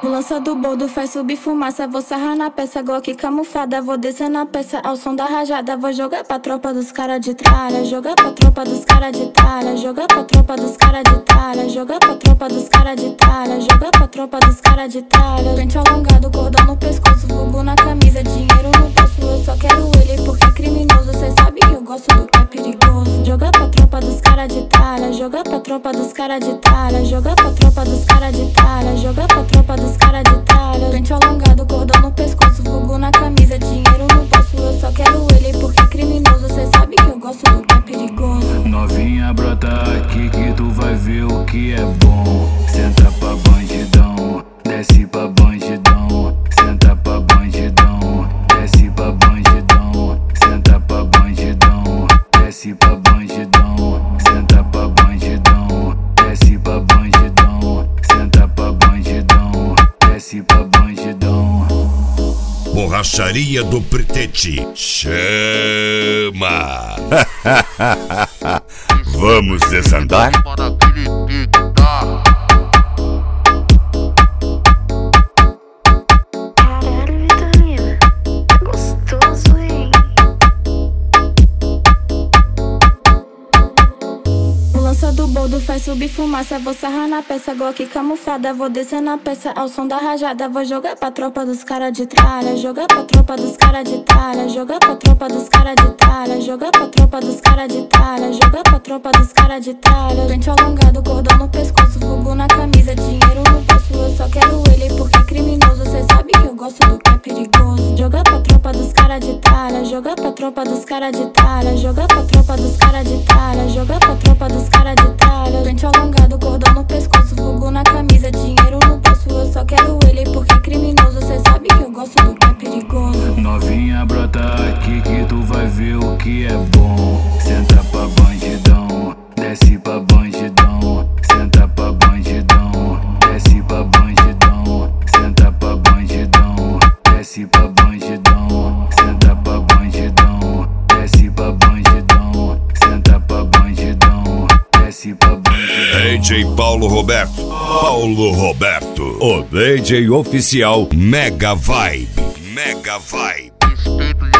Lança do bordo faz subir fumaça. Vou sarrar na peça, Glock camuflada. Vou descer na peça ao som da rajada. Vou jogar pra tropa dos cara de tralha. Jogar pra tropa dos cara de tralha. Jogar pra tropa dos cara de tralha. Jogar pra tropa dos cara de tralha. Jogar pra tropa dos cara de tralha. Pente alongado, cordão no pescoço, vulgo na camisa, dinheiro no bolso. Eu só quero ele porque é criminoso. Cê sabe que eu gosto do que é perigoso. Jogar pra tropa dos cara de tralha. Jogar pra tropa dos cara de tralha. Jogar pra tropa dos cara de tralha. Jogar pra tropa dos cara de tralha. Pente alongado, cordão no pescoço, vulgo na camisa, dinheiro no bolso. Eu só quero ele porque é criminoso. Cê sabe que eu gosto do que é perigoso. Novinha, brota aqui que tu vai ver o que é bom. Senta pra bandidão, desce pra bandidão. Senta pra bandidão, desce pra bandidão. Senta pra bandidão, desce pra bandidão. Senta pra bandidão, desce pra bandidão. Senta pra bandidão, desce pra bandidão. Borracharia do Pretete chama. Vamos desandar? Caralho, vitamina, tá gostoso, hein? Lança do bordo faz subir fumaça. Vou sarrar na peça, Glock camuflada. Vou descer na peça ao som da rajada. Vou jogar pra tropa dos cara de tralha. Jogar pra tropa dos cara de tralha. Jogar pra tropa dos cara de tralha. Jogar pra tropa dos cara de tralha. Jogar pra tropa dos cara de tralha. Pente alongado, cordão no pescoço, vulgo na camisa, dinheiro no bolso. Eu só quero ele porque é criminoso. Cê sabe que eu gosto do que é perigoso. Jogar pra tropa dos cara de tralha. Jogar pra tropa dos cara de tralha. Jogar pra tropa dos cara de tralha. Jogar pra tropa dos cara de tralha. Pente alongado, cordão no pescoço, vulgo na camisa, dinheiro no bolso. Eu só quero ele porque é criminoso. Cê sabe que eu gosto do que é perigoso. Novinha, brota aqui que tu vai ver o que é bom. Senta pra bandidão, desce pra bandidão. Senta pra bandidão, desce pra bandidão. Senta pra bandidão, desce pra bandidão. Senta pra bandidão, desce pra bandidão. Senta pra bandidão, desce pra bandidão. DJ Paulo Roberto. Paulo Roberto, o DJ oficial Mega Vibe. Mega Vibe. Respeito